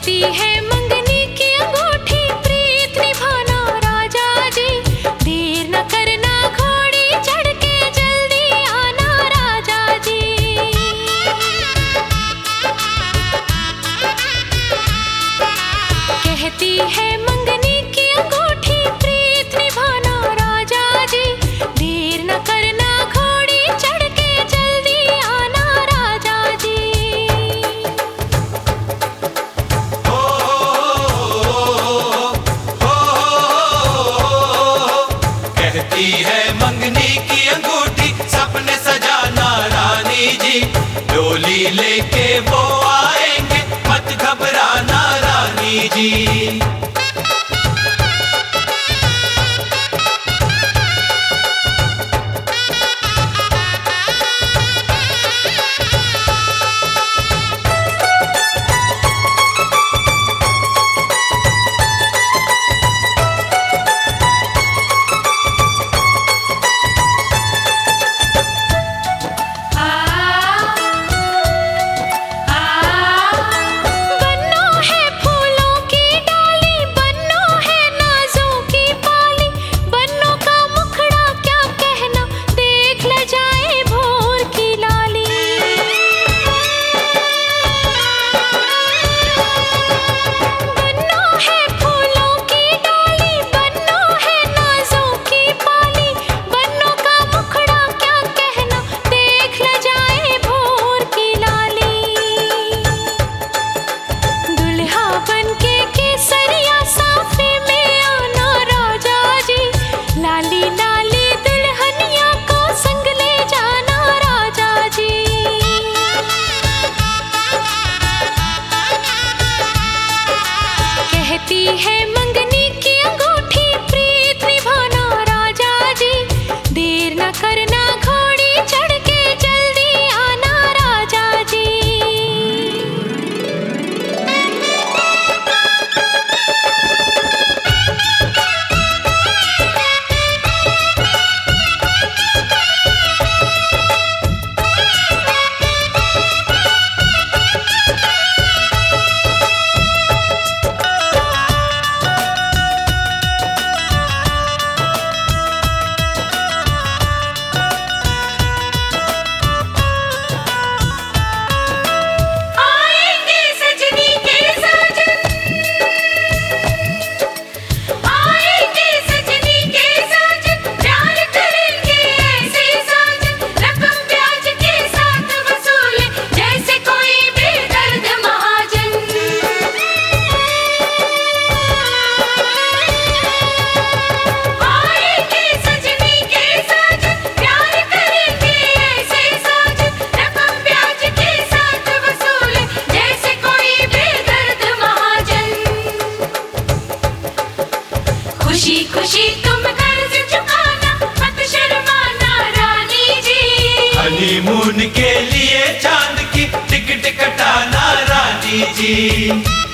कहती है मंगनी की अंगूठी प्रीत निभाना राजा जी, देर न करना घोड़ी चढ़ के जल्दी आना राजा जी। कहती है मंगनी की अंगूठी प्रीत निभाना राजा जी, देर न करना घोड़ी चढ़ के जल्दी आना राजा जी। कहती है मंगनी की अंगूठी सपने सजाना रानी जी, डोली लेके वो आएंगे मत घबराना रानी जी। बन्नो है फूलों की डाली, बन्नो है नाजों की पाली, बन्नो का मुखड़ा क्या कहना देख ले जाए भोर की लाली। बन्नो है फूलों की डाली, बन्नो है नाजों की पाली, बन्नो का मुखड़ा क्या कहना देख ले जाए भोर की लाली। दुल्हा बनके केसरिया साफे में आना राजा जी, लाली लाली दुल्हनिया को संग ले जाना राजा जी। कहती है मंगनी की अंगूठी प्रीत निभाना राजा जी, देर न करना घोड़ी चढ़ के जल्दी आना राजा जी। आएंगे सजनी के साजन, आएंगे सजनी के साजन, प्यार करेंगे ऐसे साजन, रकम ब्याज के साथ वसूले जैसे कोई बेदर्द महाजन। आएंगे सजनी के साजन, प्यार करेंगे ऐसे साजन, रकम ब्याज के साथ वसूले जैसे कोई बेदर्द महाजन। खुशी खुशी तुम कर्ज चुकाना मत शर्माना रानी जी। हनीमून के लिए चांद की टिकट कटाना रानी जी।